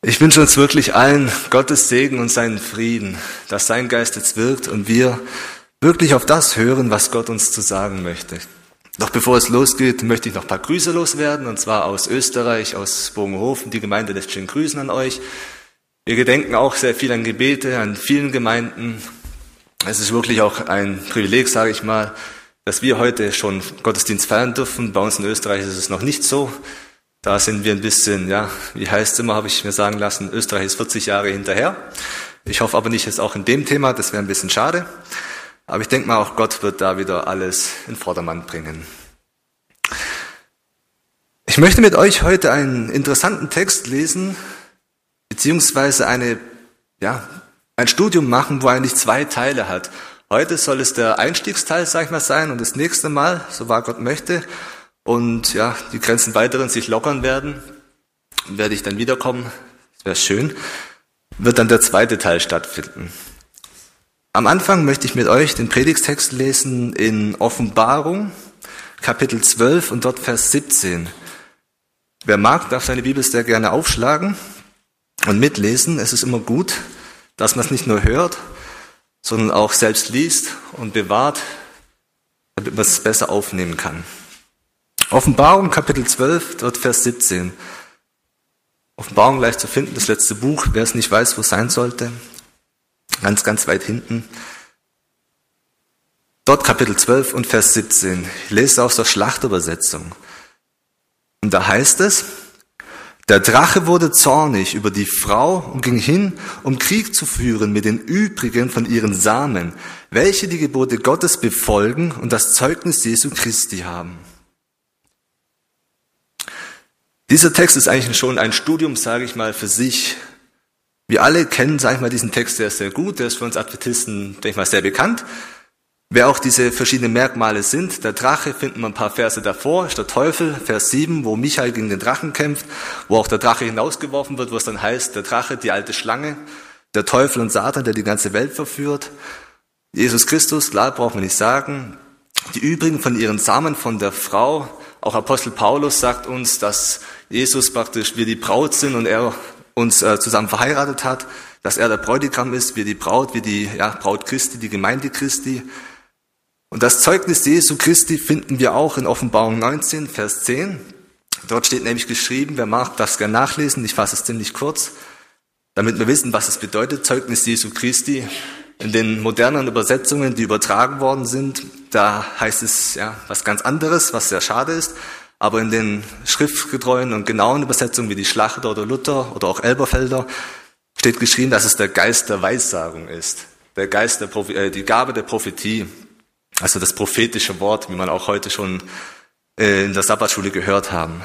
Ich wünsche uns wirklich allen Gottes Segen und seinen Frieden, dass sein Geist jetzt wirkt und wir wirklich auf das hören, was Gott uns zu sagen möchte. Doch bevor es losgeht, möchte ich noch ein paar Grüße loswerden, und zwar aus Österreich, aus Bogenhofen. Die Gemeinde lässt schön grüßen an euch. Wir gedenken auch sehr viel an Gebete, an vielen Gemeinden. Es ist wirklich auch ein Privileg, sage ich mal, dass wir heute schon Gottesdienst feiern dürfen. Bei uns in Österreich ist es noch nicht so. Da sind wir ein bisschen, wie heißt es immer, habe ich mir sagen lassen, Österreich ist 40 Jahre hinterher. Ich hoffe aber nicht jetzt auch in dem Thema, das wäre ein bisschen schade. Aber ich denke mal, auch Gott wird da wieder alles in Vordermann bringen. Ich möchte mit euch heute einen interessanten Text lesen, beziehungsweise ein Studium machen, wo eigentlich zwei Teile hat. Heute soll es der Einstiegsteil, sag ich mal, sein, und das nächste Mal, so wahr Gott möchte, und die Grenzen weiteren sich lockern werden, werde ich dann wiederkommen, das wäre schön, wird dann der zweite Teil stattfinden. Am Anfang möchte ich mit euch den Predigttext lesen in Offenbarung, Kapitel 12 und dort Vers 17. Wer mag, darf seine Bibel sehr gerne aufschlagen und mitlesen. Es ist immer gut, dass man es nicht nur hört, sondern auch selbst liest und bewahrt, damit man es besser aufnehmen kann. Offenbarung, Kapitel 12, dort Vers 17. Offenbarung leicht zu finden, das letzte Buch, wer es nicht weiß, wo es sein sollte. Ganz, ganz weit hinten. Dort Kapitel 12 und Vers 17. Ich lese aus der Schlachtübersetzung. Und da heißt es: Der Drache wurde zornig über die Frau und ging hin, um Krieg zu führen mit den übrigen von ihren Samen, welche die Gebote Gottes befolgen und das Zeugnis Jesu Christi haben. Dieser Text ist eigentlich schon ein Studium, sage ich mal, für sich. Wir alle kennen, sage ich mal, diesen Text sehr, sehr gut. Der ist für uns Adventisten, denke ich mal, sehr bekannt. Wer auch diese verschiedenen Merkmale sind. Der Drache, finden wir ein paar Verse davor, ist der Teufel, Vers 7, wo Michael gegen den Drachen kämpft, wo auch der Drache hinausgeworfen wird, wo es dann heißt, der Drache, die alte Schlange, der Teufel und Satan, der die ganze Welt verführt. Jesus Christus, klar, braucht man nicht sagen. Die übrigen von ihren Samen, von der Frau. Auch Apostel Paulus sagt uns, dass Jesus praktisch wir die Braut sind und er uns zusammen verheiratet hat, dass er der Bräutigam ist, wir die Braut, wir die Braut Christi, die Gemeinde Christi. Und das Zeugnis Jesu Christi finden wir auch in Offenbarung 19, Vers 10. Dort steht nämlich geschrieben, wer mag, darf es gerne nachlesen, ich fasse es ziemlich kurz, damit wir wissen, was es bedeutet, Zeugnis Jesu Christi. In den modernen Übersetzungen, die übertragen worden sind, da heißt es was ganz anderes, was sehr schade ist. Aber in den schriftgetreuen und genauen Übersetzungen wie die Schlachter oder Luther oder auch Elberfelder steht geschrieben, dass es der Geist der Weissagung ist, der Geist die Gabe der Prophetie, also das prophetische Wort, wie man auch heute schon in der Sabbatschule gehört haben.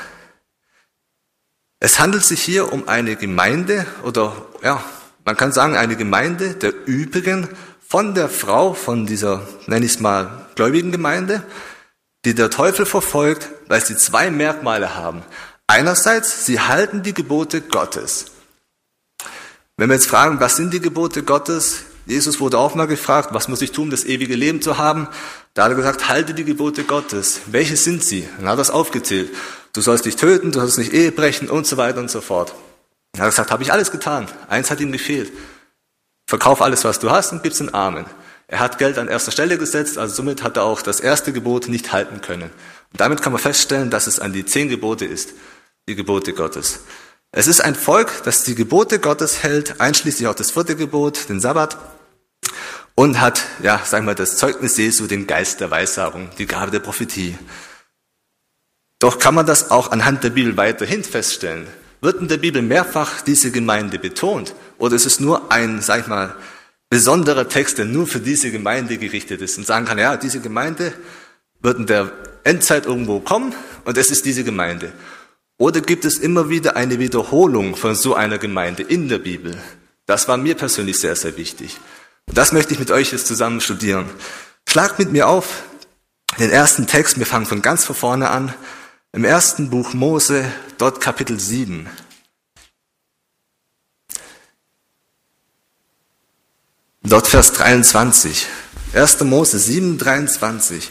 Es handelt sich hier um eine Gemeinde oder man kann sagen eine Gemeinde der übrigen von der Frau, von dieser, nenne ich es mal, gläubigen Gemeinde, die der Teufel verfolgt, weil sie zwei Merkmale haben. Einerseits, sie halten die Gebote Gottes. Wenn wir jetzt fragen, was sind die Gebote Gottes? Jesus wurde auch mal gefragt, was muss ich tun, das ewige Leben zu haben? Da hat er gesagt, halte die Gebote Gottes. Welche sind sie? Dann hat er es aufgezählt. Du sollst nicht töten, du sollst nicht Ehe brechen und so weiter und so fort. Dann hat er gesagt, habe ich alles getan. Eins hat ihm gefehlt. Verkauf alles, was du hast und gib's den Armen. Er hat Geld an erster Stelle gesetzt, also somit hat er auch das erste Gebot nicht halten können. Und damit kann man feststellen, dass es an die 10 Gebote ist, die Gebote Gottes. Es ist ein Volk, das die Gebote Gottes hält, einschließlich auch das 4. Gebot, den Sabbat, und hat, das Zeugnis Jesu, den Geist der Weissagung, die Gabe der Prophetie. Doch kann man das auch anhand der Bibel weiterhin feststellen? Wird in der Bibel mehrfach diese Gemeinde betont? Oder ist es nur ein, besonderer Text, der nur für diese Gemeinde gerichtet ist und sagen kann, diese Gemeinde wird in der Endzeit irgendwo kommen und es ist diese Gemeinde. Oder gibt es immer wieder eine Wiederholung von so einer Gemeinde in der Bibel? Das war mir persönlich sehr, sehr wichtig. Und das möchte ich mit euch jetzt zusammen studieren. Schlagt mit mir auf den ersten Text, wir fangen von ganz von vorne an, im 1. Buch Mose, dort Kapitel 7. Dort Vers 23. 1. Mose 7, 23.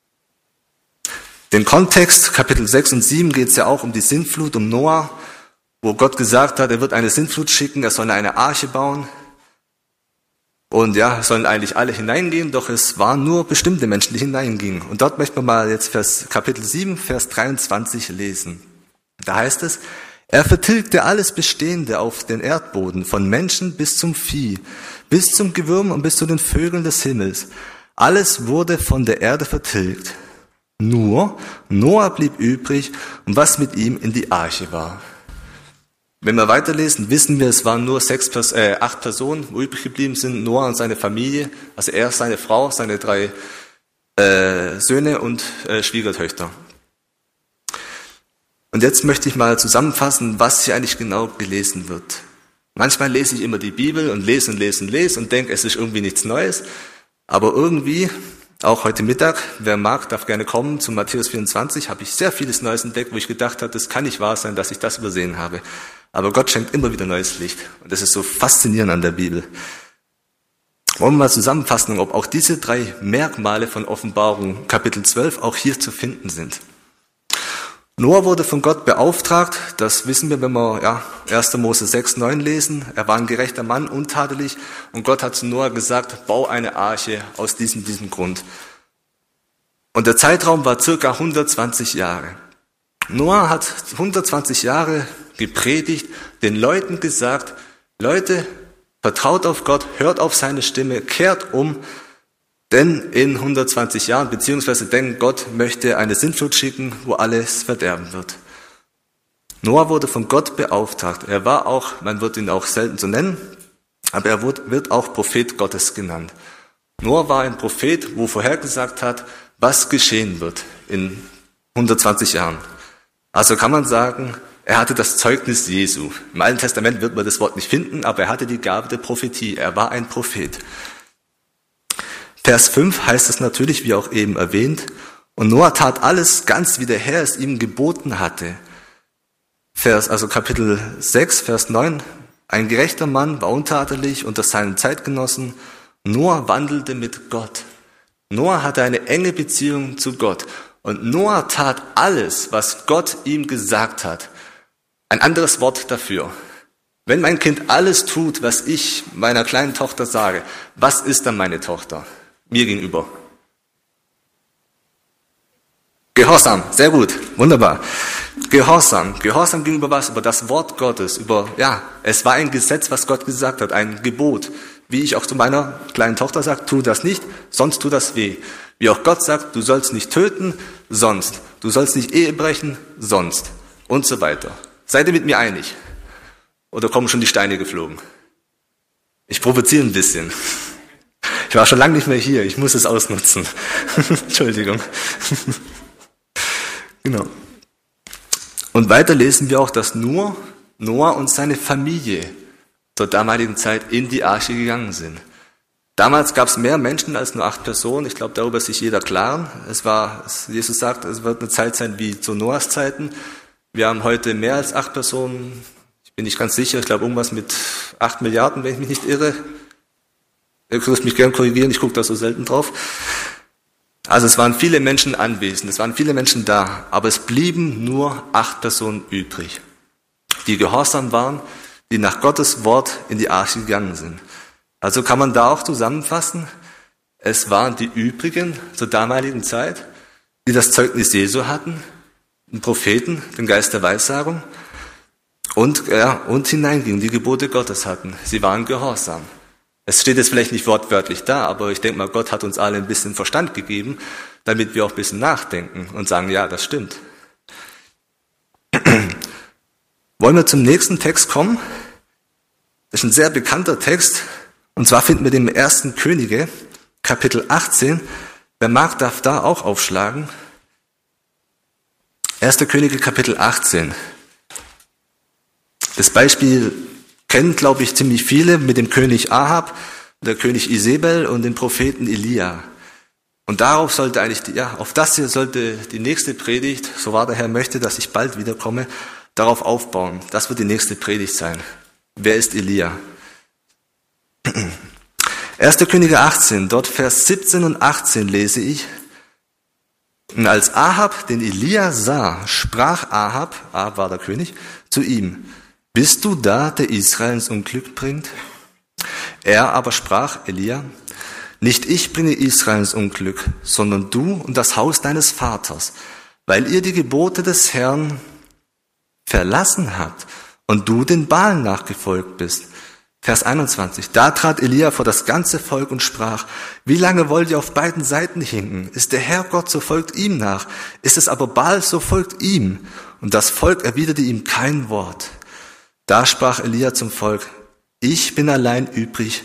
Den Kontext, Kapitel 6 und 7, geht es ja auch um die Sintflut, um Noah. wo Gott gesagt hat, er wird eine Sintflut schicken, er soll eine Arche bauen. Und ja, sollen eigentlich alle hineingehen, doch es waren nur bestimmte Menschen, die hineingingen. Und dort möchten wir mal jetzt Kapitel 7, Vers 23 lesen. Da heißt es, er vertilgte alles Bestehende auf den Erdboden, von Menschen bis zum Vieh, bis zum Gewürm und bis zu den Vögeln des Himmels. Alles wurde von der Erde vertilgt. Nur Noah blieb übrig und was mit ihm in die Arche war. Wenn wir weiterlesen, wissen wir, es waren nur 8 Personen, wo übrig geblieben sind. Noah und seine Familie, also er, seine Frau, seine 3 Söhne und Schwiegertöchter. Und jetzt möchte ich mal zusammenfassen, was hier eigentlich genau gelesen wird. Manchmal lese ich immer die Bibel und lese und denke, es ist irgendwie nichts Neues. Aber irgendwie, auch heute Mittag, wer mag, darf gerne kommen, zu Matthäus 24, habe ich sehr vieles Neues entdeckt, wo ich gedacht habe, das kann nicht wahr sein, dass ich das übersehen habe. Aber Gott schenkt immer wieder neues Licht. Und das ist so faszinierend an der Bibel. Wollen wir mal zusammenfassen, ob auch diese 3 Merkmale von Offenbarung Kapitel 12 auch hier zu finden sind. Noah wurde von Gott beauftragt, das wissen wir, wenn wir 1. Mose 6, 9 lesen. Er war ein gerechter Mann, untadelig. Und Gott hat zu Noah gesagt, bau eine Arche aus diesem Grund. Und der Zeitraum war circa 120 Jahre. Noah hat 120 Jahre gepredigt, den Leuten gesagt, Leute, vertraut auf Gott, hört auf seine Stimme, kehrt um, denn in 120 Jahren, beziehungsweise denn Gott möchte eine Sintflut schicken, wo alles verderben wird. Noah wurde von Gott beauftragt. Er war auch, man wird ihn auch selten so nennen, aber er wird auch Prophet Gottes genannt. Noah war ein Prophet, wo vorhergesagt hat, was geschehen wird in 120 Jahren. Also kann man sagen, er hatte das Zeugnis Jesu. Im Alten Testament wird man das Wort nicht finden, aber er hatte die Gabe der Prophetie. Er war ein Prophet. Vers 5 heißt es natürlich, wie auch eben erwähnt, und Noah tat alles ganz, wie der Herr es ihm geboten hatte. Kapitel 6, Vers 9, ein gerechter Mann war untadelig unter seinen Zeitgenossen. Noah wandelte mit Gott. Noah hatte eine enge Beziehung zu Gott. Und Noah tat alles, was Gott ihm gesagt hat. Ein anderes Wort dafür. Wenn mein Kind alles tut, was ich meiner kleinen Tochter sage, was ist dann meine Tochter? Mir gegenüber. Gehorsam, sehr gut, wunderbar. Gehorsam gegenüber was? Über das Wort Gottes, es war ein Gesetz, was Gott gesagt hat, ein Gebot. Wie ich auch zu meiner kleinen Tochter sage, tu das nicht, sonst tut das weh. Wie auch Gott sagt, du sollst nicht töten, sonst. Du sollst nicht Ehe brechen, sonst. Und so weiter. Seid ihr mit mir einig? Oder kommen schon die Steine geflogen? Ich provoziere ein bisschen. Ich war schon lange nicht mehr hier, ich muss es ausnutzen. Entschuldigung. Genau. Und weiter lesen wir auch, dass nur Noah und seine Familie zur damaligen Zeit in die Arche gegangen sind. Damals gab es mehr Menschen als nur 8 Personen. Ich glaube, darüber ist sich jeder klar. Jesus sagt, es wird eine Zeit sein wie zu Noahs Zeiten. Wir haben heute mehr als 8 Personen. Ich bin nicht ganz sicher. Ich glaube, irgendwas mit 8 Milliarden, wenn ich mich nicht irre. Ihr könnt mich gerne korrigieren. Ich gucke da so selten drauf. Also es waren viele Menschen anwesend. Es waren viele Menschen da. Aber es blieben nur 8 Personen übrig, die gehorsam waren, die nach Gottes Wort in die Arche gegangen sind. Also kann man da auch zusammenfassen, es waren die übrigen zur damaligen Zeit, die das Zeugnis Jesu hatten, den Propheten, den Geist der Weissagung und hineingingen, die Gebote Gottes hatten. Sie waren gehorsam. Es steht jetzt vielleicht nicht wortwörtlich da, aber ich denke mal, Gott hat uns alle ein bisschen Verstand gegeben, damit wir auch ein bisschen nachdenken und sagen, ja, das stimmt. Wollen wir zum nächsten Text kommen? Das ist ein sehr bekannter Text. Und zwar finden wir den im 1. Könige, Kapitel 18. Wer mag, darf da auch aufschlagen. 1. Könige, Kapitel 18. Das Beispiel kennen, glaube ich, ziemlich viele mit dem König Ahab, der König Isabel und dem Propheten Elia. Und darauf sollte auf das hier sollte die nächste Predigt, so wahr der Herr möchte, dass ich bald wiederkomme, darauf aufbauen. Das wird die nächste Predigt sein. Wer ist Elia? 1. Könige 18, dort Vers 17 und 18 lese ich. Und als Ahab den Elia sah, sprach Ahab war der König, zu ihm: bist du da, der Israel ins Unglück bringt? Er aber sprach, Elia, nicht ich bringe Israel ins Unglück, sondern du und das Haus deines Vaters, weil ihr die Gebote des Herrn verlassen habt und du den Baalen nachgefolgt bist. Vers 21. Da trat Elia vor das ganze Volk und sprach, wie lange wollt ihr auf beiden Seiten hinken? Ist der Herr Gott, so folgt ihm nach. Ist es aber Baal, so folgt ihm. Und das Volk erwiderte ihm kein Wort. Da sprach Elia zum Volk, ich bin allein übrig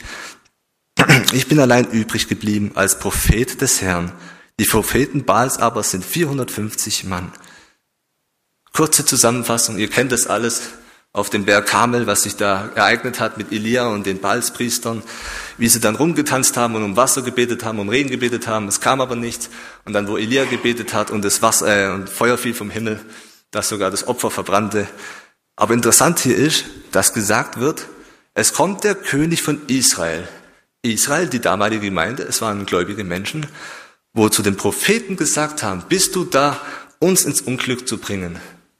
geblieben als Prophet des Herrn. Die Propheten Baals aber sind 450 Mann. Kurze Zusammenfassung, ihr kennt das alles auf dem Berg Karmel, was sich da ereignet hat mit Elia und den Baalspriestern, wie sie dann rumgetanzt haben und um Wasser gebetet haben, um Regen gebetet haben, es kam aber nichts. Und dann, wo Elia gebetet hat und das Wasser und Feuer fiel vom Himmel, dass sogar das Opfer verbrannte. Aber interessant hier ist, dass gesagt wird, es kommt der König von Israel. Israel, die damalige Gemeinde, es waren gläubige Menschen, wo zu den Propheten gesagt haben, bist du da, uns ins Unglück zu bringen?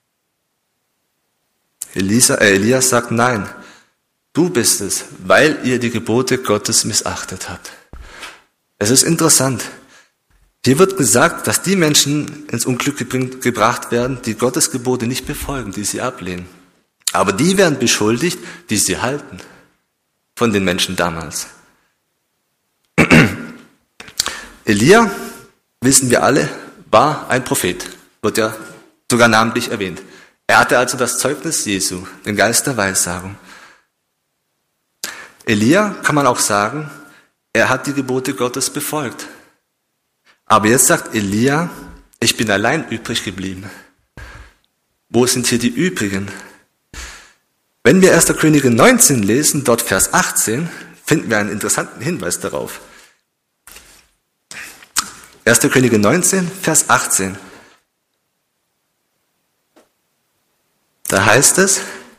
Elias sagt, nein, du bist es, weil ihr die Gebote Gottes missachtet habt. Es ist interessant. Hier wird gesagt, dass die Menschen ins Unglück gebracht werden, die Gottes Gebote nicht befolgen, die sie ablehnen. Aber die werden beschuldigt, die sie halten, von den Menschen damals. Elia, wissen wir alle, war ein Prophet, wird ja sogar namentlich erwähnt. Er hatte also das Zeugnis Jesu, den Geist der Weissagung. Elia, kann man auch sagen, er hat die Gebote Gottes befolgt. Aber jetzt sagt Elia, ich bin allein übrig geblieben. Wo sind hier die übrigen? Wenn wir 1. Könige 19 lesen, dort Vers 18, finden wir einen interessanten Hinweis darauf. 1. Könige 19, Vers 18. Da heißt es,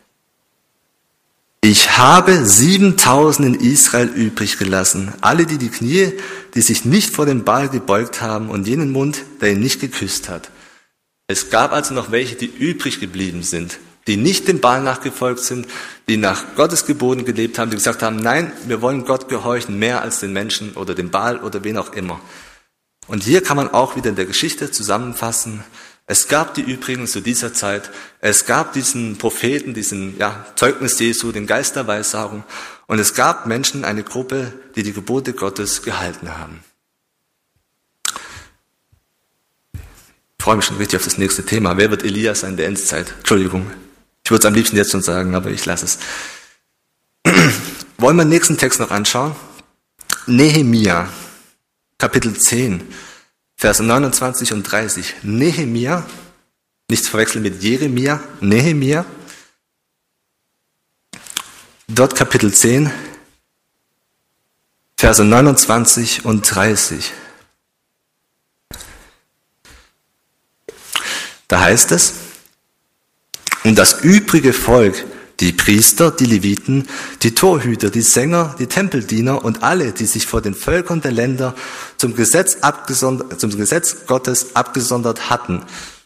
ich habe 7000 in Israel übrig gelassen, alle die Knie, die sich nicht vor dem Baal gebeugt haben und jenen Mund, der ihn nicht geküsst hat. Es gab also noch welche, die übrig geblieben sind, die nicht dem Baal nachgefolgt sind, die nach Gottes Geboten gelebt haben, die gesagt haben, nein, wir wollen Gott gehorchen, mehr als den Menschen oder dem Baal oder wen auch immer. Und hier kann man auch wieder in der Geschichte zusammenfassen, es gab die übrigen zu dieser Zeit, es gab diesen Propheten, diesen Zeugnis Jesu, den Geist der Weissagung, und es gab Menschen, eine Gruppe, die die Gebote Gottes gehalten haben. Ich freue mich schon richtig auf das nächste Thema. Wer wird Elia sein in der Endzeit? Entschuldigung, ich würde es am liebsten jetzt schon sagen, aber ich lasse es. Wollen wir den nächsten Text noch anschauen? Nehemia, Kapitel 10. Verse 29 und 30. Nehemia, nicht zu verwechseln mit Jeremia, Nehemia. Dort Kapitel 10, Verse 29 und 30. Da heißt es, und das übrige Volk, die Priester, die Leviten, die Torhüter, die Sänger, die Tempeldiener und alle, die sich vor den Völkern der Länder zum Gesetz Gottes abgesondert hatten,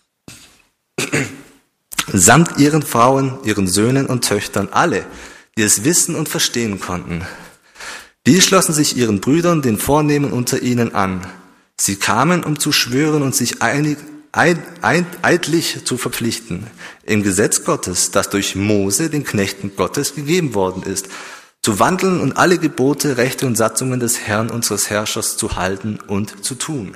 samt ihren Frauen, ihren Söhnen und Töchtern, alle, die es wissen und verstehen konnten. Die schlossen sich ihren Brüdern, den Vornehmen unter ihnen, an. Sie kamen, um zu schwören und sich eidlich zu verpflichten, im Gesetz Gottes, das durch Mose, den Knechten Gottes, gegeben worden ist, zu wandeln und alle Gebote, Rechte und Satzungen des Herrn, unseres Herrschers, zu halten und zu tun.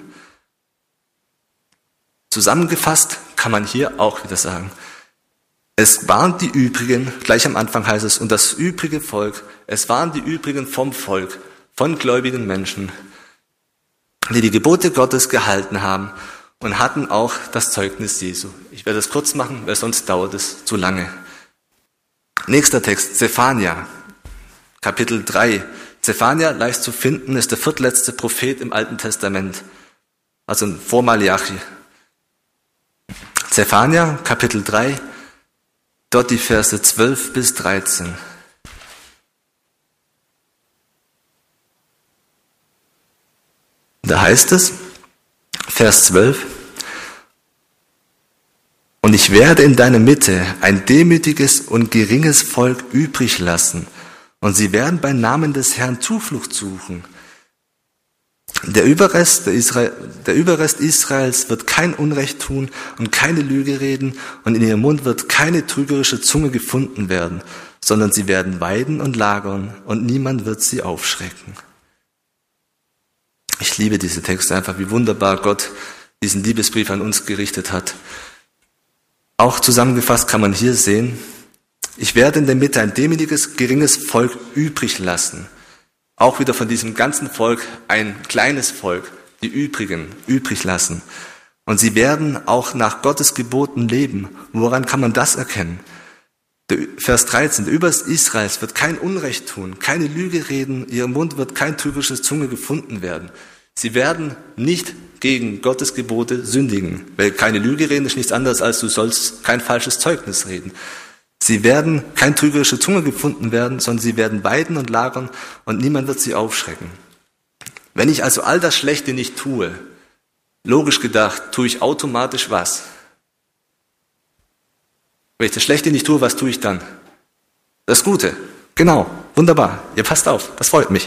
Zusammengefasst kann man hier auch wieder sagen, es waren die übrigen, gleich am Anfang heißt es, und das übrige Volk, es waren die übrigen vom Volk, von gläubigen Menschen, die die Gebote Gottes gehalten haben und hatten auch das Zeugnis Jesu. Ich werde es kurz machen, weil sonst dauert es zu lange. Nächster Text, Zephania, Kapitel 3. Zephania, leicht zu finden, ist der viertletzte Prophet im Alten Testament, also vor Malachi. Zephania, Kapitel 3, dort die Verse 12 bis 13. Da heißt es, Vers 12, Und ich werde in deiner Mitte ein demütiges und geringes Volk übrig lassen. Und sie werden beim Namen des Herrn Zuflucht suchen. Der Überrest Israels wird kein Unrecht tun und keine Lüge reden, und in ihrem Mund wird keine trügerische Zunge gefunden werden, sondern sie werden weiden und lagern, und niemand wird sie aufschrecken. Ich liebe diese Texte einfach, wie wunderbar Gott diesen Liebesbrief an uns gerichtet hat. Auch zusammengefasst kann man hier sehen, ich werde in der Mitte ein demütiges, geringes Volk übrig lassen. Auch wieder von diesem ganzen Volk ein kleines Volk, die übrigen, übrig lassen. Und sie werden auch nach Gottes Geboten leben. Woran kann man das erkennen? Vers 13, der Überrest Israels wird kein Unrecht tun, keine Lüge reden, ihrem Mund wird kein trügerisches Zunge gefunden werden. Sie werden nicht gegen Gottes Gebote sündigen, weil keine Lüge reden ist nichts anderes, als du sollst kein falsches Zeugnis reden. Sie werden kein trügerische Zunge gefunden werden, sondern sie werden weiden und lagern und niemand wird sie aufschrecken. Wenn ich also all das Schlechte nicht tue, logisch gedacht, tue ich automatisch was? Wenn ich das Schlechte nicht tue, was tue ich dann? Das Gute. Genau. Wunderbar. Ihr passt auf. Das freut mich.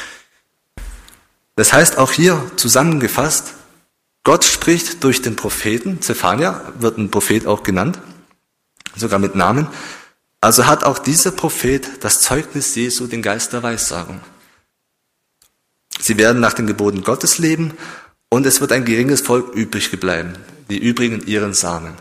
Das heißt auch hier zusammengefasst, Gott spricht durch den Propheten, Zephania wird ein Prophet auch genannt, sogar mit Namen. Also hat auch dieser Prophet das Zeugnis Jesu, den Geist der Weissagung. Sie werden nach den Geboten Gottes leben und es wird ein geringes Volk übrig bleiben, die übrigen ihren Samen.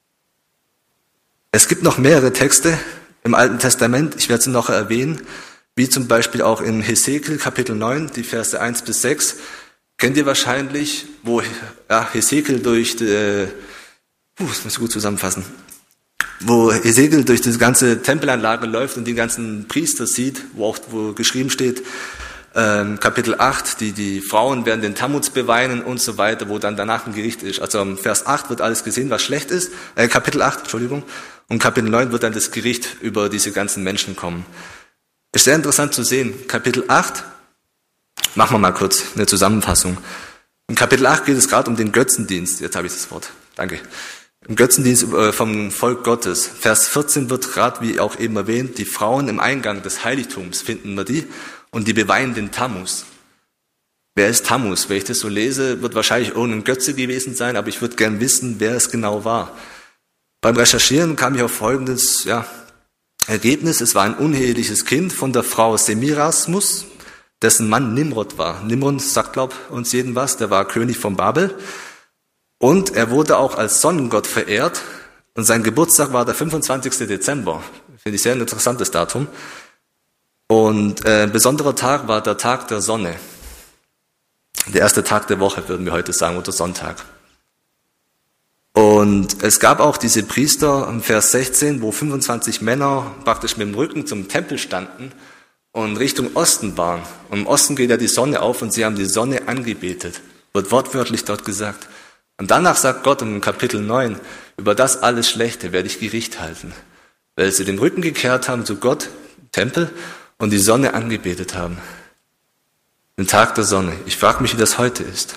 Es gibt noch mehrere Texte im Alten Testament, ich werde sie noch erwähnen, wie zum Beispiel auch in Hesekiel Kapitel 9, die Verse 1 bis 6, kennt ihr wahrscheinlich, wo Hesekiel durch das muss ich gut zusammenfassen, wo Hesekiel durch diese ganze Tempelanlage läuft und die ganzen Priester sieht, wo geschrieben steht, Kapitel 8, die Frauen werden den Tammuz beweinen und so weiter, wo dann danach ein Gericht ist. Also im Vers 8 wird alles gesehen, was schlecht ist, Kapitel 8, Entschuldigung, und Kapitel 9 wird dann das Gericht über diese ganzen Menschen kommen. Ist sehr interessant zu sehen. Kapitel 8, machen wir mal kurz eine Zusammenfassung. In Kapitel 8 geht es gerade um den Götzendienst. Jetzt habe ich das Wort. Danke. Im Götzendienst vom Volk Gottes. Vers 14 wird gerade, wie auch eben erwähnt, die Frauen im Eingang des Heiligtums, finden wir die, und die beweinen den Tammuz. Wer ist Tammuz? Wenn ich das so lese, wird wahrscheinlich irgendein Götze gewesen sein, aber ich würde gern wissen, wer es genau war. Beim Recherchieren kam ich auf folgendes Ergebnis. Es war ein uneheliches Kind von der Frau Semirasmus, dessen Mann Nimrod war. Nimrod sagt, uns jeden was, der war König von Babel. Und er wurde auch als Sonnengott verehrt. Und sein Geburtstag war der 25. Dezember. Finde ich sehr ein interessantes Datum. Und ein besonderer Tag war der Tag der Sonne. Der erste Tag der Woche, würden wir heute sagen, oder Sonntag. Und es gab auch diese Priester im Vers 16, wo 25 Männer praktisch mit dem Rücken zum Tempel standen und Richtung Osten waren. Und im Osten geht ja die Sonne auf und sie haben die Sonne angebetet. Wird wortwörtlich dort gesagt. Und danach sagt Gott im Kapitel 9, über das alles Schlechte werde ich Gericht halten. Weil sie den Rücken gekehrt haben zu Gott, Tempel, und die Sonne angebetet haben. Den Tag der Sonne. Ich frage mich, wie das heute ist.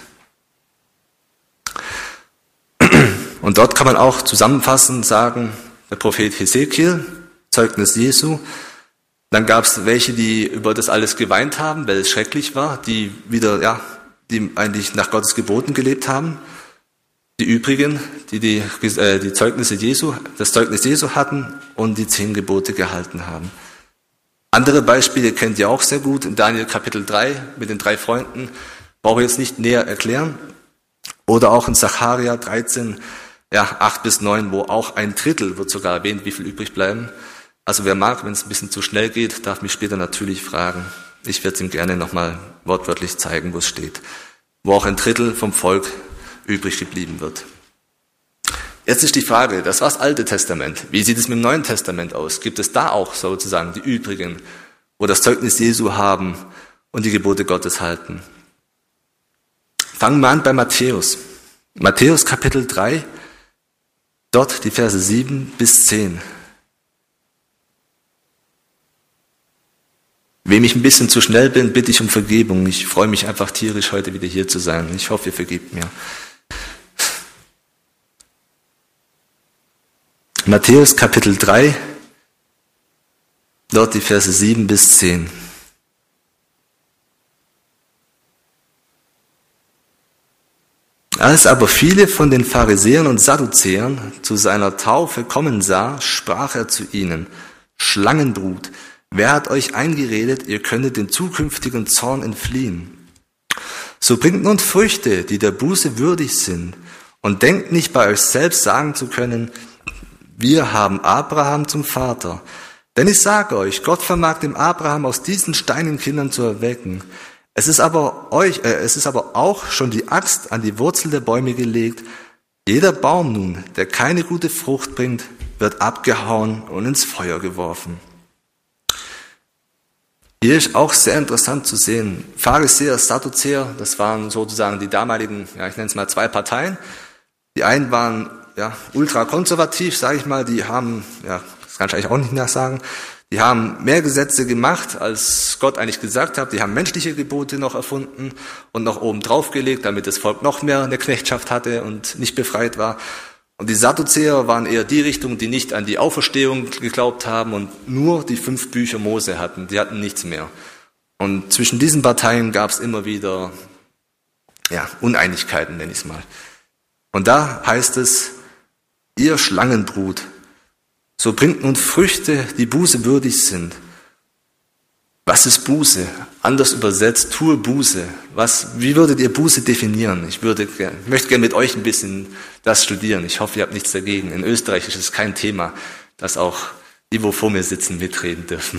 Und dort kann man auch zusammenfassend sagen, der Prophet Hesekiel, Zeugnis Jesu. Dann gab es welche, die über das alles geweint haben, weil es schrecklich war, die eigentlich nach Gottes Geboten gelebt haben. Die übrigen, die Zeugnisse Jesu, das Zeugnis Jesu hatten und die 10 Gebote gehalten haben. Andere Beispiele kennt ihr auch sehr gut. In Daniel Kapitel 3 mit den 3 Freunden, brauche ich jetzt nicht näher erklären. Oder auch in Sacharja 13, 8 bis 9, wo auch 1/3 wird sogar erwähnt, wie viel übrig bleiben. Also wer mag, wenn es ein bisschen zu schnell geht, darf mich später natürlich fragen. Ich werde es ihm gerne nochmal wortwörtlich zeigen, wo es steht. Wo auch 1/3 vom Volk übrig geblieben wird. Jetzt ist die Frage, das war das Alte Testament. Wie sieht es mit dem Neuen Testament aus? Gibt es da auch sozusagen die übrigen, wo das Zeugnis Jesu haben und die Gebote Gottes halten? Fangen wir an bei Matthäus. Matthäus Kapitel 3, dort die Verse 7 bis 10. Wem ich ein bisschen zu schnell bin, bitte ich um Vergebung. Ich freue mich einfach tierisch, heute wieder hier zu sein. Ich hoffe, ihr vergebt mir. Matthäus Kapitel 3, dort die Verse 7 bis 10. Als aber viele von den Pharisäern und Sadduzäern zu seiner Taufe kommen sah, sprach er zu ihnen: Schlangenbrut, wer hat euch eingeredet, ihr könntet den zukünftigen Zorn entfliehen? So bringt nun Früchte, die der Buße würdig sind, und denkt nicht bei euch selbst sagen zu können: Wir haben Abraham zum Vater. Denn ich sage euch, Gott vermag dem Abraham aus diesen Steinen Kindern zu erwecken. Es ist aber auch schon die Axt an die Wurzel der Bäume gelegt. Jeder Baum nun, der keine gute Frucht bringt, wird abgehauen und ins Feuer geworfen. Hier ist auch sehr interessant zu sehen. Pharisäer, Sadduzäer, das waren sozusagen die damaligen, ich nenne es mal 2 Parteien. Die einen waren ultrakonservativ, sage ich mal, die haben, das kann ich eigentlich auch nicht mehr sagen, die haben mehr Gesetze gemacht, als Gott eigentlich gesagt hat. Die haben menschliche Gebote noch erfunden und noch oben drauf gelegt, damit das Volk noch mehr eine Knechtschaft hatte und nicht befreit war. Und die Sadduzäer waren eher die Richtung, die nicht an die Auferstehung geglaubt haben und nur die 5 Bücher Mose hatten. Die hatten nichts mehr. Und zwischen diesen Parteien gab es immer wieder Uneinigkeiten, nenne ich es mal. Und da heißt es: Ihr Schlangenbrut, so bringt nun Früchte, die Buße würdig sind. Was ist Buße? Anders übersetzt, tue Buße. Wie würdet ihr Buße definieren? Ich möchte gerne mit euch ein bisschen das studieren. Ich hoffe, ihr habt nichts dagegen. In Österreich ist es kein Thema, dass auch die, wo vor mir sitzen, mitreden dürfen.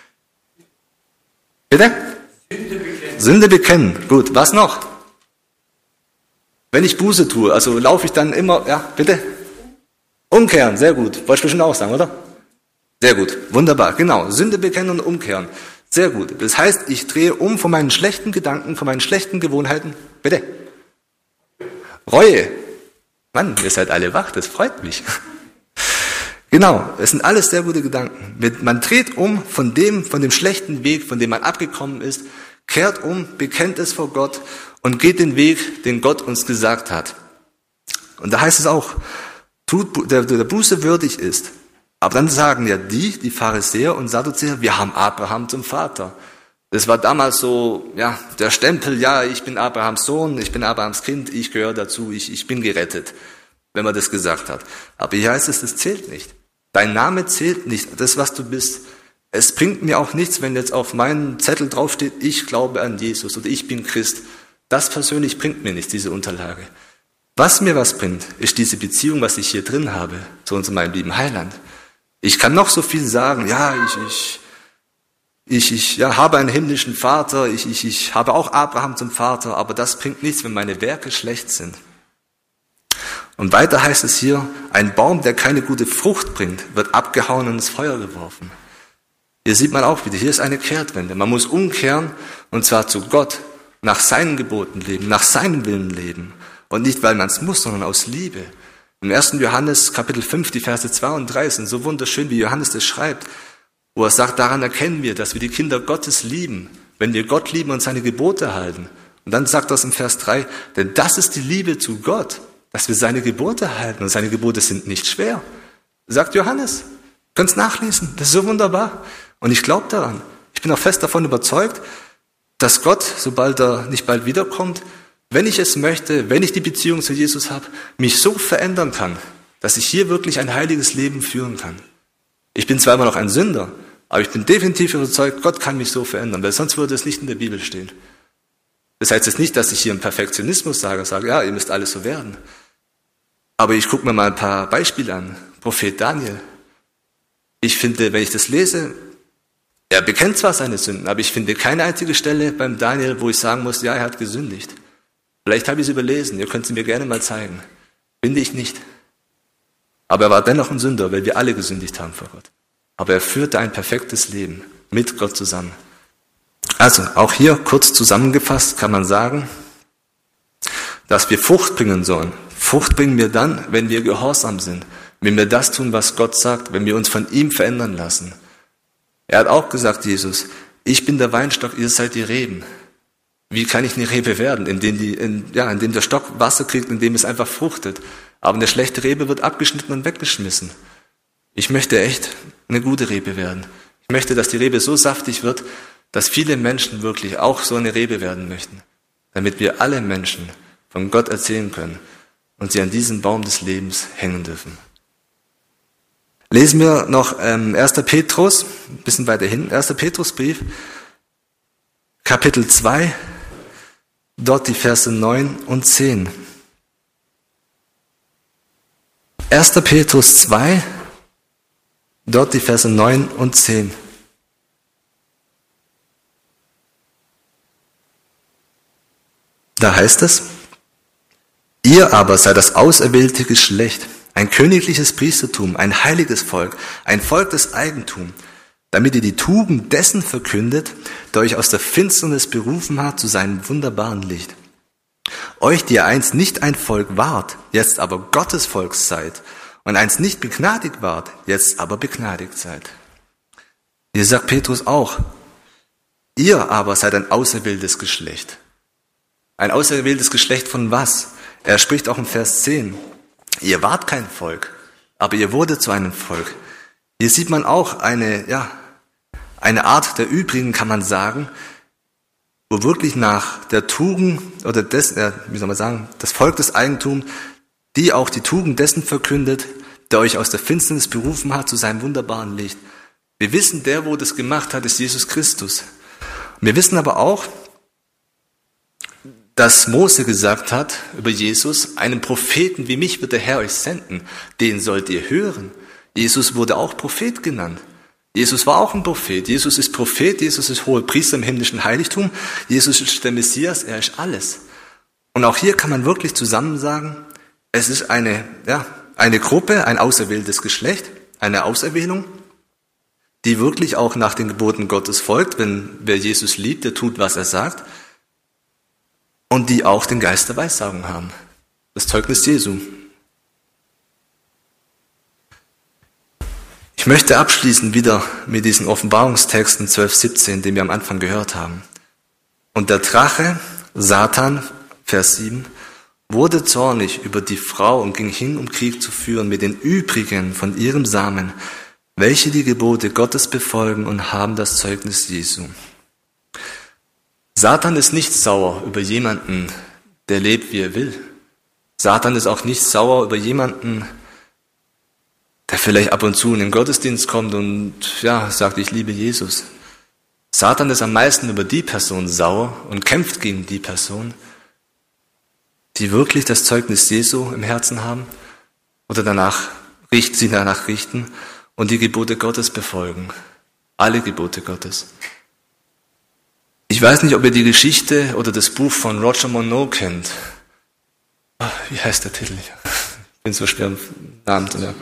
Bitte? Sünde bekennen. Sünde bekennen. Gut, was noch? Wenn ich Buße tue, also laufe ich dann immer, bitte? Umkehren, sehr gut. Wolltest du bestimmt auch sagen, oder? Sehr gut, wunderbar, genau. Sünde bekennen und umkehren. Sehr gut. Das heißt, ich drehe um von meinen schlechten Gedanken, von meinen schlechten Gewohnheiten. Bitte. Reue. Mann, ihr seid alle wach, das freut mich. Genau, es sind alles sehr gute Gedanken. Man dreht um von dem schlechten Weg, von dem man abgekommen ist, kehrt um, bekennt es vor Gott und geht den Weg, den Gott uns gesagt hat. Und da heißt es auch, der Buße würdig ist. Aber dann sagen ja die Pharisäer und Sadduzäer, wir haben Abraham zum Vater. Das war damals so, der Stempel, ich bin Abrahams Sohn, ich bin Abrahams Kind, ich gehöre dazu, ich bin gerettet, wenn man das gesagt hat. Aber hier heißt es, das zählt nicht. Dein Name zählt nicht, das, was du bist. Es bringt mir auch nichts, wenn jetzt auf meinem Zettel draufsteht, ich glaube an Jesus oder ich bin Christ. Das persönlich bringt mir nichts, diese Unterlage. Was mir was bringt, ist diese Beziehung, was ich hier drin habe, zu meinem lieben Heiland. Ich kann noch so viel sagen, ich habe einen himmlischen Vater, ich habe auch Abraham zum Vater, aber das bringt nichts, wenn meine Werke schlecht sind. Und weiter heißt es hier, ein Baum, der keine gute Frucht bringt, wird abgehauen und ins Feuer geworfen. Hier sieht man auch wieder, hier ist eine Kehrtwende. Man muss umkehren, und zwar zu Gott, nach seinen Geboten leben, nach seinem Willen leben. Und nicht, weil man es muss, sondern aus Liebe. Im 1. Johannes Kapitel 5, die Verse 2 und 3 sind so wunderschön, wie Johannes das schreibt, wo er sagt, daran erkennen wir, dass wir die Kinder Gottes lieben, wenn wir Gott lieben und seine Gebote halten. Und dann sagt er es im Vers 3, denn das ist die Liebe zu Gott, dass wir seine Gebote halten. Und seine Gebote sind nicht schwer. Sagt Johannes. Könnt es nachlesen. Das ist so wunderbar. Und ich glaube daran. Ich bin auch fest davon überzeugt, dass Gott, sobald er nicht bald wiederkommt, wenn ich es möchte, wenn ich die Beziehung zu Jesus habe, mich so verändern kann, dass ich hier wirklich ein heiliges Leben führen kann. Ich bin zwar immer noch ein Sünder, aber ich bin definitiv überzeugt, Gott kann mich so verändern, weil sonst würde es nicht in der Bibel stehen. Das heißt jetzt nicht, dass ich hier im Perfektionismus sage, ihr müsst alles so werden. Aber ich gucke mir mal ein paar Beispiele an. Prophet Daniel. Ich finde, wenn ich das lese, er bekennt zwar seine Sünden, aber ich finde keine einzige Stelle beim Daniel, wo ich sagen muss, er hat gesündigt. Vielleicht habe ich es überlesen, ihr könnt es mir gerne mal zeigen. Finde ich nicht. Aber er war dennoch ein Sünder, weil wir alle gesündigt haben vor Gott. Aber er führte ein perfektes Leben mit Gott zusammen. Also, auch hier kurz zusammengefasst kann man sagen, dass wir Frucht bringen sollen. Frucht bringen wir dann, wenn wir gehorsam sind, wenn wir das tun, was Gott sagt, wenn wir uns von ihm verändern lassen. Er hat auch gesagt, Jesus, ich bin der Weinstock, ihr seid die Reben. Wie kann ich eine Rebe werden? Indem der Stock Wasser kriegt, indem es einfach fruchtet. Aber eine schlechte Rebe wird abgeschnitten und weggeschmissen. Ich möchte echt eine gute Rebe werden. Ich möchte, dass die Rebe so saftig wird, dass viele Menschen wirklich auch so eine Rebe werden möchten, damit wir alle Menschen von Gott erzählen können und sie an diesem Baum des Lebens hängen dürfen. Lesen wir noch 1. Petrus, ein bisschen weiter hin, 1. Petrusbrief, Kapitel 2, dort die Verse 9 und 10. 1. Petrus 2, dort die Verse 9 und 10. Da heißt es: Ihr aber seid das auserwählte Geschlecht, ein königliches Priestertum, ein heiliges Volk, ein Volk des Eigentums, damit ihr die Tugend dessen verkündet, der euch aus der Finsternis berufen hat zu seinem wunderbaren Licht. Euch, die ihr einst nicht ein Volk wart, jetzt aber Gottes Volk seid, und einst nicht begnadigt wart, jetzt aber begnadigt seid. Hier sagt Petrus auch: Ihr aber seid ein auserwähltes Geschlecht. Ein auserwähltes Geschlecht von was? Er spricht auch im Vers 10. Ihr wart kein Volk, aber ihr wurdet zu einem Volk. Hier sieht man auch eine Art der Übrigen, kann man sagen, wo wirklich nach der Tugend oder das Volk des Eigentums, die auch die Tugend dessen verkündet, der euch aus der Finsternis berufen hat zu seinem wunderbaren Licht. Wir wissen, der, wo das gemacht hat, ist Jesus Christus. Wir wissen aber auch, dass Mose gesagt hat über Jesus: Einen Propheten wie mich wird der Herr euch senden, den sollt ihr hören. Jesus wurde auch Prophet genannt. Jesus war auch ein Prophet. Jesus ist Prophet, Jesus ist Hohepriester im himmlischen Heiligtum, Jesus ist der Messias, er ist alles. Und auch hier kann man wirklich zusammen sagen, es ist eine Gruppe, ein auserwähltes Geschlecht, eine Auserwählung, die wirklich auch nach den Geboten Gottes folgt. Wer Jesus liebt, der tut, was er sagt. Und die auch den Geist der Weissagung haben. Das Zeugnis Jesu. Ich möchte abschließen wieder mit diesen Offenbarungstexten 12, 17, den wir am Anfang gehört haben. Und der Drache, Satan, Vers 7, wurde zornig über die Frau und ging hin, um Krieg zu führen mit den übrigen von ihrem Samen, welche die Gebote Gottes befolgen und haben das Zeugnis Jesu. Satan ist nicht sauer über jemanden, der lebt, wie er will. Satan ist auch nicht sauer über jemanden, der vielleicht ab und zu in den Gottesdienst kommt und sagt, ich liebe Jesus. Satan ist am meisten über die Person sauer und kämpft gegen die Person, die wirklich das Zeugnis Jesu im Herzen haben oder sie danach richten und die Gebote Gottes befolgen. Alle Gebote Gottes. Ich weiß nicht, ob ihr die Geschichte oder das Buch von Roger Monroe kennt. Wie heißt der Titel? Ich bin so schwer im Namen. Ja.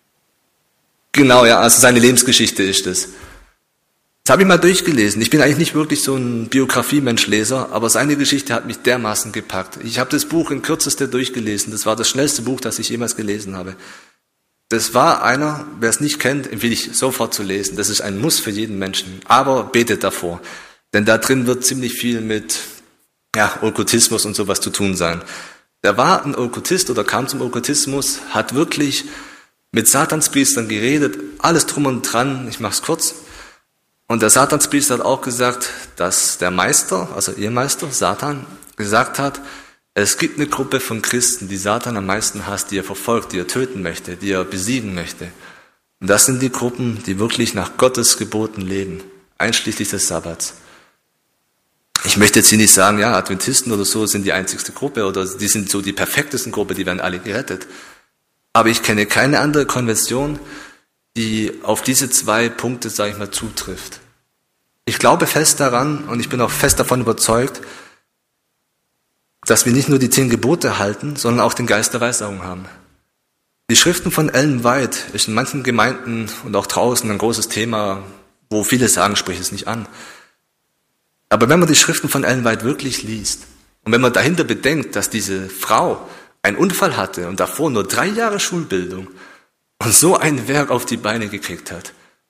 Genau, also seine Lebensgeschichte ist es. Das habe ich mal durchgelesen. Ich bin eigentlich nicht wirklich so ein Biografie-Mensch-Leser, aber seine Geschichte hat mich dermaßen gepackt. Ich habe das Buch in kürzester durchgelesen. Das war das schnellste Buch, das ich jemals gelesen habe. Das war einer, wer es nicht kennt, empfehle ich sofort zu lesen. Das ist ein Muss für jeden Menschen. Aber betet davor. Denn da drin wird ziemlich viel mit Okkultismus und sowas zu tun sein. Der war ein Okkultist oder kam zum Okkultismus, hat wirklich mit Satanspriestern geredet, alles drum und dran, ich mach's kurz. Und der Satanspriester hat auch gesagt, dass der Meister, also ihr Meister, Satan, gesagt hat, es gibt eine Gruppe von Christen, die Satan am meisten hasst, die er verfolgt, die er töten möchte, die er besiegen möchte. Und das sind die Gruppen, die wirklich nach Gottes Geboten leben, einschließlich des Sabbats. Ich möchte jetzt hier nicht sagen, Adventisten oder so sind die einzigste Gruppe oder die sind so die perfektesten Gruppe, die werden alle gerettet. Aber ich kenne keine andere Konvention, die auf diese 2 Punkte, zutrifft. Ich glaube fest daran und ich bin auch fest davon überzeugt, dass wir nicht nur die 10 Gebote halten, sondern auch den Geist der Weissagung haben. Die Schriften von Ellen White ist in manchen Gemeinden und auch draußen ein großes Thema, wo viele sagen, sprich es nicht an. Aber wenn man die Schriften von Ellen White wirklich liest und wenn man dahinter bedenkt, dass diese Frau einen Unfall hatte und davor nur 3 Jahre Schulbildung und so ein Werk auf die Beine gekriegt hat,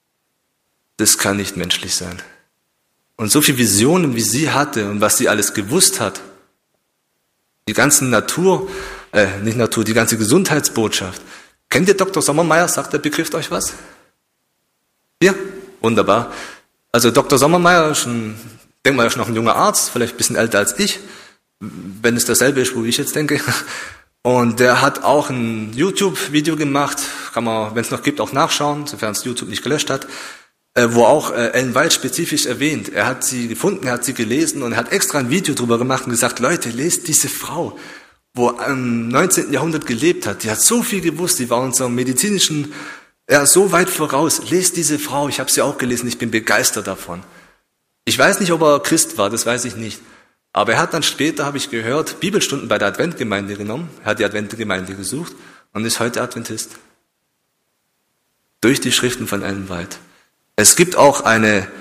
das kann nicht menschlich sein. Und so viele Visionen, wie sie hatte und was sie alles gewusst hat, die ganze Gesundheitsbotschaft, Kennt ihr Dr. Sommermeier? Sagt der Begriff euch was? Ja? Wunderbar. Also Dr. Sommermeier ist denke mal, er ist noch ein junger Arzt, vielleicht ein bisschen älter als ich, wenn es dasselbe ist, wo ich jetzt denke. Und der hat auch ein YouTube-Video gemacht, kann man, wenn es noch gibt, auch nachschauen, sofern es YouTube nicht gelöscht hat, wo auch Ellen White spezifisch erwähnt. Er hat sie gefunden, er hat sie gelesen und er hat extra ein Video drüber gemacht und gesagt, Leute, lest diese Frau, wo im 19. Jahrhundert gelebt hat. Die hat so viel gewusst, die war unserem medizinischen, so weit voraus. Lest diese Frau, ich habe sie auch gelesen, ich bin begeistert davon. Ich weiß nicht, ob er Christ war, das weiß ich nicht. Aber er hat dann später, habe ich gehört, Bibelstunden bei der Adventgemeinde genommen. Er hat die Adventgemeinde gesucht und ist heute Adventist. Durch die Schriften von Ellen White. Es gibt auch wo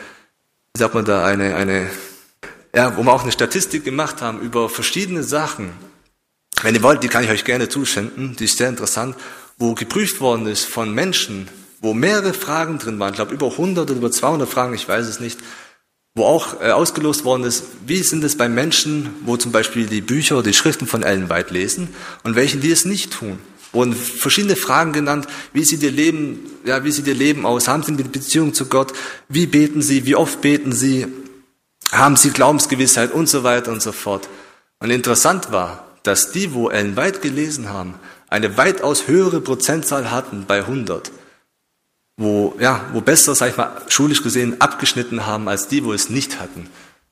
wir auch eine Statistik gemacht haben über verschiedene Sachen. Wenn ihr wollt, die kann ich euch gerne zusenden, die ist sehr interessant, wo geprüft worden ist von Menschen, wo mehrere Fragen drin waren, ich glaube über 100 oder über 200 Fragen, ich weiß es nicht, wo auch ausgelost worden ist, wie sind es bei Menschen, wo zum Beispiel die Bücher oder die Schriften von Ellen White lesen und welchen, die es nicht tun. Wurden verschiedene Fragen genannt, wie sieht ihr Leben aus, haben sie eine Beziehung zu Gott, wie beten sie, wie oft beten sie, haben sie Glaubensgewissheit und so weiter und so fort. Und interessant war, dass die, wo Ellen White gelesen haben, eine weitaus höhere Prozentzahl hatten bei 100. Wo besser, sag ich mal, schulisch gesehen abgeschnitten haben, als die, wo es nicht hatten.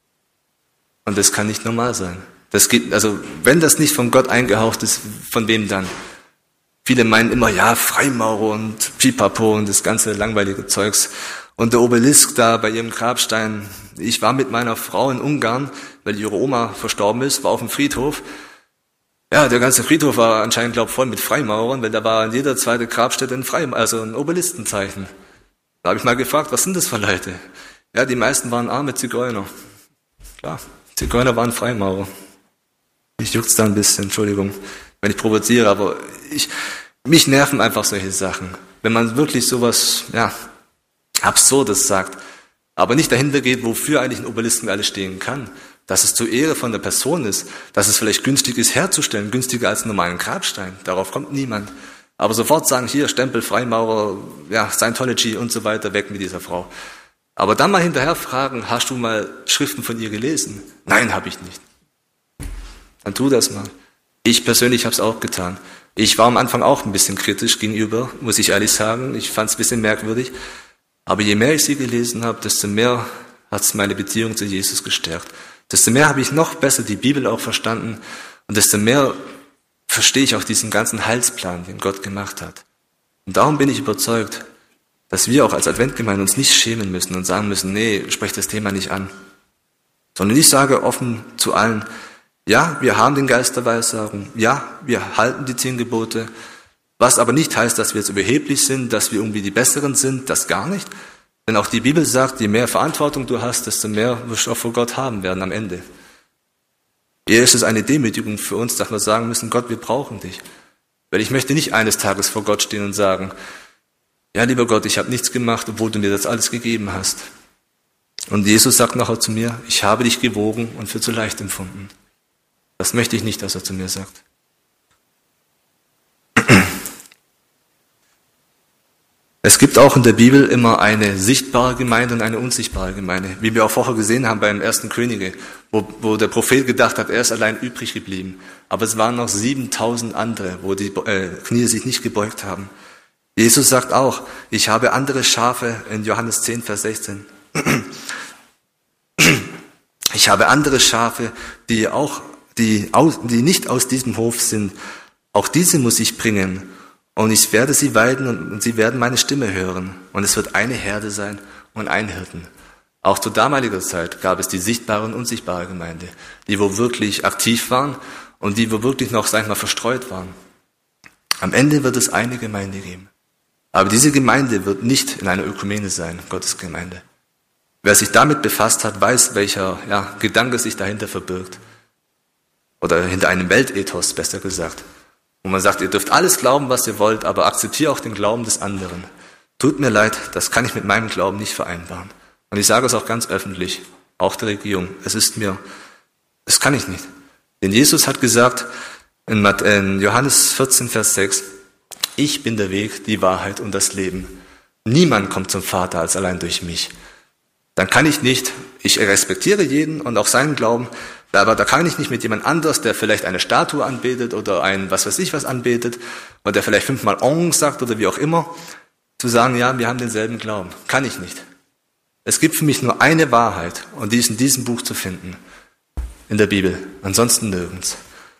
Und das kann nicht normal sein. Das geht, also, wenn das nicht von Gott eingehaucht ist, von wem dann? Viele meinen immer, ja, Freimaurer und Pipapo und das ganze langweilige Zeugs. Und der Obelisk da bei ihrem Grabstein. Ich war mit meiner Frau in Ungarn, weil ihre Oma verstorben ist, war auf dem Friedhof. Ja, der ganze Friedhof war anscheinend, voll mit Freimaurern, weil da war an jeder zweite Grabstätte ein Obelisktenzeichen. Da habe ich mal gefragt, was sind das für Leute? Ja, die meisten waren arme Zigeuner. Klar, Zigeuner waren Freimaurer. Ich juckt's da ein bisschen, Entschuldigung, wenn ich provoziere, aber mich nerven einfach solche Sachen. Wenn man wirklich sowas, Absurdes sagt, aber nicht dahinter geht, wofür eigentlich ein Obelisken alles stehen kann. Dass es zur Ehre von der Person ist, dass es vielleicht günstig ist herzustellen, günstiger als einen normalen Grabstein. Darauf kommt niemand. Aber sofort sagen, hier, Stempel, Freimaurer, Scientology und so weiter, weg mit dieser Frau. Aber dann mal hinterher fragen, hast du mal Schriften von ihr gelesen? Nein, habe ich nicht. Dann tu das mal. Ich persönlich habe es auch getan. Ich war am Anfang auch ein bisschen kritisch gegenüber, muss ich ehrlich sagen. Ich fand es ein bisschen merkwürdig. Aber je mehr ich sie gelesen habe, desto mehr hat es meine Beziehung zu Jesus gestärkt. Desto mehr habe ich noch besser die Bibel auch verstanden und desto mehr verstehe ich auch diesen ganzen Heilsplan, den Gott gemacht hat. Und darum bin ich überzeugt, dass wir auch als Adventgemeinde uns nicht schämen müssen und sagen müssen, nee, sprecht das Thema nicht an. Sondern ich sage offen zu allen, ja, wir haben den Geist der Weissagung, ja, wir halten die 10 Gebote, was aber nicht heißt, dass wir jetzt überheblich sind, dass wir irgendwie die Besseren sind, das gar nicht. Denn auch die Bibel sagt, je mehr Verantwortung du hast, desto mehr wirst du auch vor Gott haben werden am Ende. Eher ist es eine Demütigung für uns, dass wir sagen müssen, Gott, wir brauchen dich. Weil ich möchte nicht eines Tages vor Gott stehen und sagen, ja, lieber Gott, ich habe nichts gemacht, obwohl du mir das alles gegeben hast. Und Jesus sagt nachher zu mir, ich habe dich gewogen und für zu leicht empfunden. Das möchte ich nicht, dass er zu mir sagt. Es gibt auch in der Bibel immer eine sichtbare Gemeinde und eine unsichtbare Gemeinde, wie wir auch vorher gesehen haben beim 1. Könige, wo der Prophet gedacht hat, er ist allein übrig geblieben. Aber es waren noch 7000 andere, wo die Knie sich nicht gebeugt haben. Jesus sagt auch, ich habe andere Schafe in Johannes 10, Vers 16. Ich habe andere Schafe, die nicht aus diesem Hof sind. Auch diese muss ich bringen. Und ich werde sie weiden und sie werden meine Stimme hören. Und es wird eine Herde sein und ein Hirten. Auch zu damaliger Zeit gab es die sichtbare und unsichtbare Gemeinde, die wo wirklich aktiv waren und die wo wirklich noch, verstreut waren. Am Ende wird es eine Gemeinde geben. Aber diese Gemeinde wird nicht in einer Ökumene sein, Gottes Gemeinde. Wer sich damit befasst hat, weiß, welcher Gedanke sich dahinter verbirgt. Oder hinter einem Weltethos, besser gesagt. Wo man sagt, ihr dürft alles glauben, was ihr wollt, aber akzeptiert auch den Glauben des anderen. Tut mir leid, das kann ich mit meinem Glauben nicht vereinbaren. Und ich sage es auch ganz öffentlich, auch der Regierung. Das kann ich nicht. Denn Jesus hat gesagt in Johannes 14, Vers 6, Ich bin der Weg, die Wahrheit und das Leben. Niemand kommt zum Vater als allein durch mich. Dann kann ich nicht, ich respektiere jeden und auch seinen Glauben, aber da kann ich nicht mit jemand anders, der vielleicht eine Statue anbetet oder ein was weiß ich was anbetet oder der vielleicht 5-mal Ong sagt oder wie auch immer, zu sagen, ja, wir haben denselben Glauben. Kann ich nicht. Es gibt für mich nur eine Wahrheit und die ist in diesem Buch zu finden, in der Bibel, ansonsten nirgends.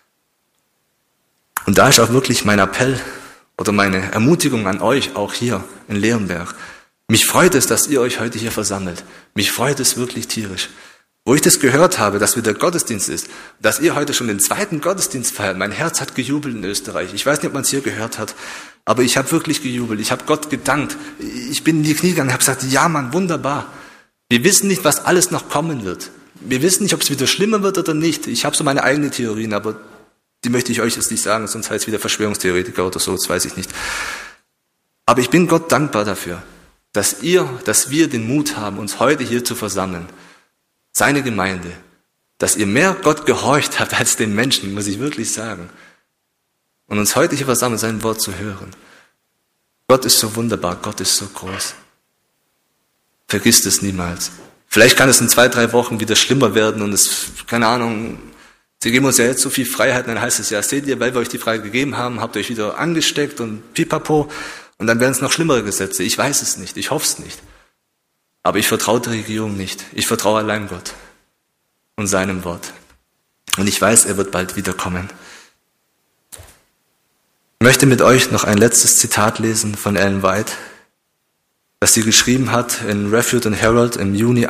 Und da ist auch wirklich mein Appell oder meine Ermutigung an euch, auch hier in Leonberg. Mich freut es, dass ihr euch heute hier versammelt. Mich freut es wirklich tierisch. Wo ich das gehört habe, dass wieder Gottesdienst ist, dass ihr heute schon den 2. Gottesdienst feiert, mein Herz hat gejubelt in Österreich. Ich weiß nicht, ob man es hier gehört hat, aber ich habe wirklich gejubelt. Ich habe Gott gedankt. Ich bin in die Knie gegangen und habe gesagt, ja Mann, wunderbar. Wir wissen nicht, was alles noch kommen wird. Wir wissen nicht, ob es wieder schlimmer wird oder nicht. Ich habe so meine eigenen Theorien, aber die möchte ich euch jetzt nicht sagen, sonst heißt es wieder Verschwörungstheoretiker oder so, das weiß ich nicht. Aber ich bin Gott dankbar dafür, dass wir den Mut haben, uns heute hier zu versammeln. Seine Gemeinde. Dass ihr mehr Gott gehorcht habt als den Menschen, muss ich wirklich sagen. Und uns heute hier versammeln, sein Wort zu hören. Gott ist so wunderbar, Gott ist so groß. Vergisst es niemals. Vielleicht kann es in 2-3 Wochen wieder schlimmer werden und es, keine Ahnung, sie geben uns ja jetzt so viel Freiheit, dann heißt es ja, seht ihr, weil wir euch die Freiheit gegeben haben, habt ihr euch wieder angesteckt und pipapo und dann werden es noch schlimmere Gesetze. Ich weiß es nicht, ich hoffe es nicht. Aber ich vertraue der Regierung nicht. Ich vertraue allein Gott und seinem Wort. Und ich weiß, er wird bald wiederkommen. Ich möchte mit euch noch ein letztes Zitat lesen von Ellen White, das sie geschrieben hat in Refute and Herald im Juni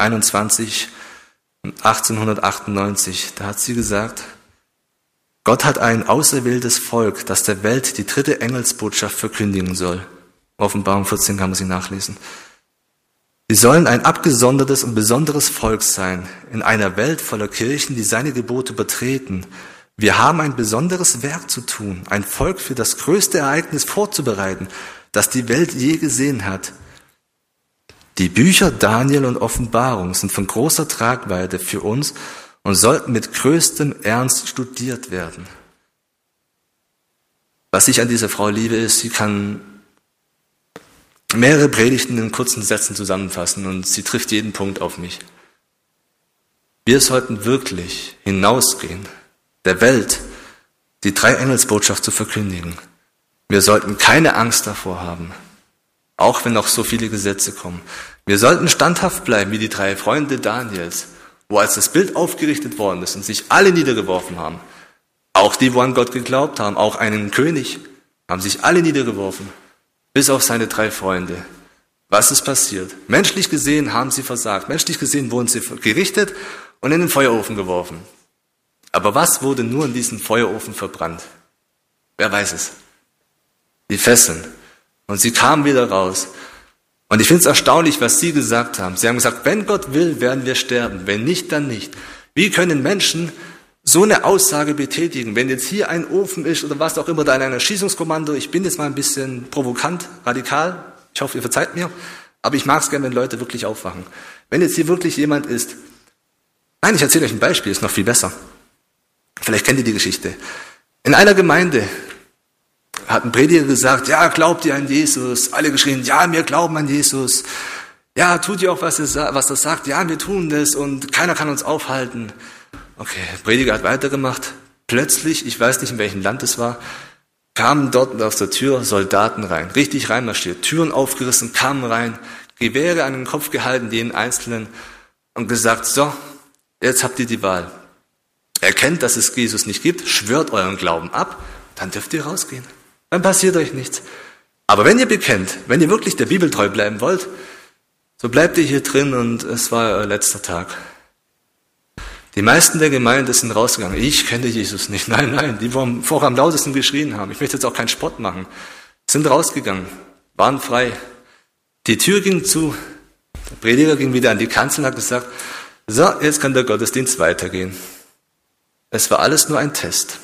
1898. Da hat sie gesagt, Gott hat ein auserwähltes Volk, das der Welt die 3. Engelsbotschaft verkündigen soll. Offenbarung 14 kann man sie nachlesen. Sie sollen ein abgesondertes und besonderes Volk sein, in einer Welt voller Kirchen, die seine Gebote übertreten. Wir haben ein besonderes Werk zu tun, ein Volk für das größte Ereignis vorzubereiten, das die Welt je gesehen hat. Die Bücher Daniel und Offenbarung sind von großer Tragweite für uns und sollten mit größtem Ernst studiert werden. Was ich an dieser Frau liebe, ist, sie kann mehrere Predigten in kurzen Sätzen zusammenfassen und sie trifft jeden Punkt auf mich. Wir sollten wirklich hinausgehen, der Welt die 3 Engelsbotschaft zu verkündigen. Wir sollten keine Angst davor haben, auch wenn noch so viele Gesetze kommen. Wir sollten standhaft bleiben wie die 3 Freunde Daniels, wo als das Bild aufgerichtet worden ist und sich alle niedergeworfen haben, auch die, wo an Gott geglaubt haben, auch einen König, haben sich alle niedergeworfen. Bis auf seine 3 Freunde. Was ist passiert? Menschlich gesehen haben sie versagt. Menschlich gesehen wurden sie gerichtet und in den Feuerofen geworfen. Aber was wurde nur in diesem Feuerofen verbrannt? Wer weiß es? Die Fesseln. Und sie kamen wieder raus. Und ich finde es erstaunlich, was sie gesagt haben. Sie haben gesagt, wenn Gott will, werden wir sterben. Wenn nicht, dann nicht. Wie können Menschen so eine Aussage betätigen, wenn jetzt hier ein Ofen ist oder was auch immer da in einem Erschießungskommando, ich bin jetzt mal ein bisschen provokant, radikal, ich hoffe, ihr verzeiht mir, aber ich mag es gerne, wenn Leute wirklich aufwachen. Wenn jetzt hier wirklich jemand ist, nein, ich erzähle euch ein Beispiel, ist noch viel besser. Vielleicht kennt ihr die Geschichte. In einer Gemeinde hat ein Prediger gesagt, ja, glaubt ihr an Jesus? Alle geschrien, ja, wir glauben an Jesus. Ja, tut ihr auch, was das sagt? Ja, wir tun das und keiner kann uns aufhalten. Okay, der Prediger hat weitergemacht. Plötzlich, ich weiß nicht, in welchem Land es war, kamen dort aus der Tür Soldaten rein. Richtig reinmarschiert. Türen aufgerissen, kamen rein, Gewehre an den Kopf gehalten, jeden Einzelnen, und gesagt, so, jetzt habt ihr die Wahl. Erkennt, dass es Jesus nicht gibt, schwört euren Glauben ab, dann dürft ihr rausgehen. Dann passiert euch nichts. Aber wenn ihr bekennt, wenn ihr wirklich der Bibel treu bleiben wollt, so bleibt ihr hier drin und es war euer letzter Tag. Die meisten der Gemeinde sind rausgegangen. Ich kenne Jesus nicht. Nein, die vorher am lautesten geschrien haben. Ich möchte jetzt auch keinen Spott machen. Sind rausgegangen, waren frei. Die Tür ging zu. Der Prediger ging wieder an die Kanzel und hat gesagt, so, jetzt kann der Gottesdienst weitergehen. Es war alles nur ein Test.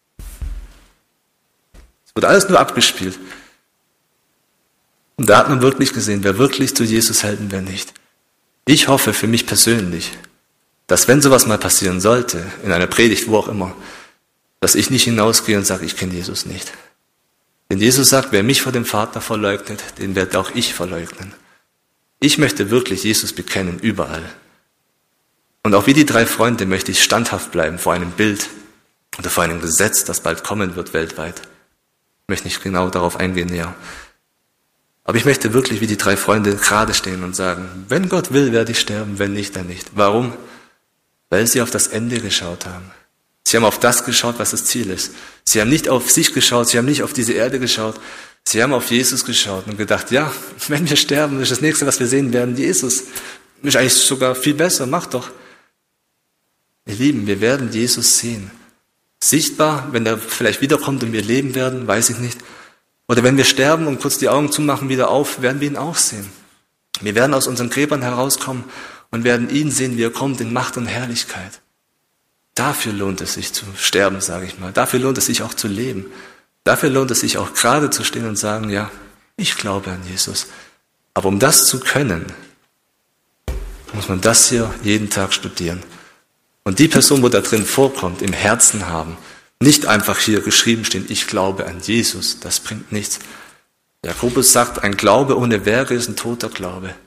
Es wurde alles nur abgespielt. Und da hat man wirklich gesehen, wer wirklich zu Jesus hält und wer nicht. Ich hoffe für mich persönlich, dass wenn sowas mal passieren sollte, in einer Predigt, wo auch immer, dass ich nicht hinausgehe und sage, ich kenne Jesus nicht. Denn Jesus sagt, wer mich vor dem Vater verleugnet, den werde auch ich verleugnen. Ich möchte wirklich Jesus bekennen, überall. Und auch wie die 3 Freunde möchte ich standhaft bleiben vor einem Bild oder vor einem Gesetz, das bald kommen wird weltweit. Ich möchte nicht genau darauf eingehen, ja. Aber ich möchte wirklich wie die 3 Freunde gerade stehen und sagen, wenn Gott will, werde ich sterben, wenn nicht, dann nicht. Warum? Weil sie auf das Ende geschaut haben. Sie haben auf das geschaut, was das Ziel ist. Sie haben nicht auf sich geschaut, sie haben nicht auf diese Erde geschaut. Sie haben auf Jesus geschaut und gedacht, ja, wenn wir sterben, ist das Nächste, was wir sehen werden, Jesus. Ist eigentlich sogar viel besser, mach doch. Ihr Lieben, wir werden Jesus sehen. Sichtbar, wenn er vielleicht wiederkommt und wir leben werden, weiß ich nicht. Oder wenn wir sterben und kurz die Augen zumachen, wieder auf, werden wir ihn auch sehen. Wir werden aus unseren Gräbern herauskommen und werden ihn sehen, wie er kommt in Macht und Herrlichkeit. Dafür lohnt es sich zu sterben, sage ich mal. Dafür lohnt es sich auch zu leben. Dafür lohnt es sich auch gerade zu stehen und sagen, ja, ich glaube an Jesus. Aber um das zu können, muss man das hier jeden Tag studieren. Und die Person, wo da drin vorkommt, im Herzen haben. Nicht einfach hier geschrieben stehen, ich glaube an Jesus. Das bringt nichts. Jakobus sagt, ein Glaube ohne Werke ist ein toter Glaube.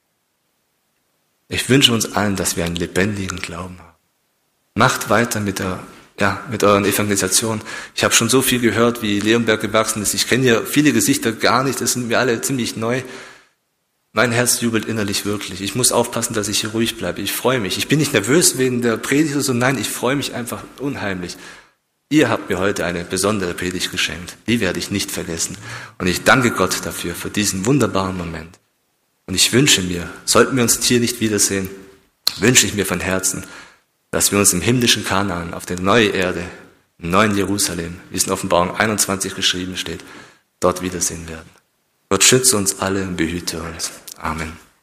Ich wünsche uns allen, dass wir einen lebendigen Glauben haben. Macht weiter mit euren Evangelisationen. Ich habe schon so viel gehört, wie Leonberg gewachsen ist. Ich kenne hier viele Gesichter gar nicht, das sind mir alle ziemlich neu. Mein Herz jubelt innerlich wirklich. Ich muss aufpassen, dass ich hier ruhig bleibe. Ich freue mich. Ich bin nicht nervös wegen der Predigt oder so. Nein, ich freue mich einfach unheimlich. Ihr habt mir heute eine besondere Predigt geschenkt. Die werde ich nicht vergessen. Und ich danke Gott dafür, für diesen wunderbaren Moment. Und ich wünsche mir, sollten wir uns hier nicht wiedersehen, wünsche ich mir von Herzen, dass wir uns im himmlischen Kanaan, auf der neuen Erde, im neuen Jerusalem, wie es in Offenbarung 21 geschrieben steht, dort wiedersehen werden. Gott schütze uns alle und behüte uns. Amen.